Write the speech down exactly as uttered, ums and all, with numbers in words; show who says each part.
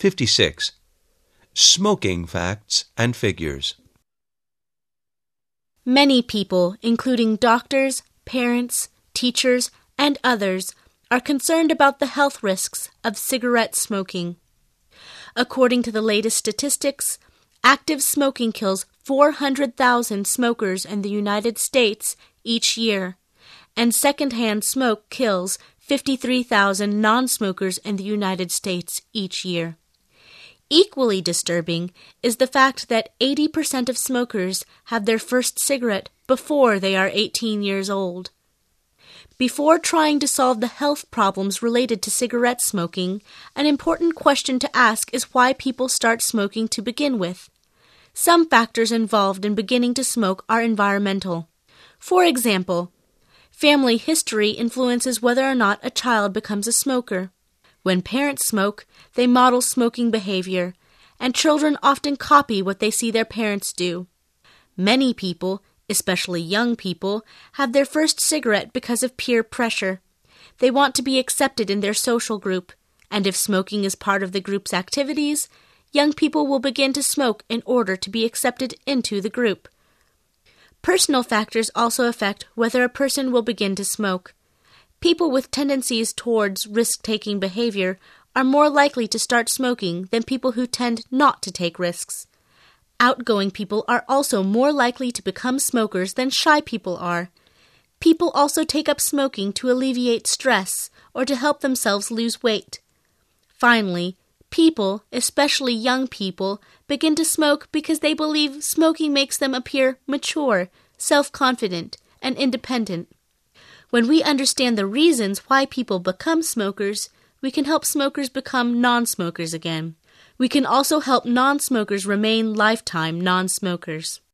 Speaker 1: fifty-six. Smoking facts and figures.
Speaker 2: Many people, including doctors, parents, teachers, and others, are concerned about the health risks of cigarette smoking. According to the latest statistics, active smoking kills four hundred thousand smokers in the United States each year, and secondhand smoke kills fifty-three thousand non-smokers in the United States each year. Equally disturbing is the fact that eighty percent of smokers have their first cigarette before they are eighteen years old. Before trying to solve the health problems related to cigarette smoking, an important question to ask is why people start smoking to begin with. Some factors involved in beginning to smoke are environmental. For example, family history influences whether or not a child becomes a smoker. When parents smoke, they model smoking behavior, and children often copy what they see their parents do. Many people, especially young people, have their first cigarette because of peer pressure. They want to be accepted in their social group, and if smoking is part of the group's activities, young people will begin to smoke in order to be accepted into the group. Personal factors also affect whether a person will begin to smoke. People with tendencies towards risk-taking behavior are more likely to start smoking than people who tend not to take risks. Outgoing people are also more likely to become smokers than shy people are. People also take up smoking to alleviate stress or to help themselves lose weight. Finally, people, especially young people, begin to smoke because they believe smoking makes them appear mature, self-confident, and independent. When we understand the reasons why people become smokers, we can help smokers become non-smokers again. We can also help non-smokers remain lifetime non-smokers.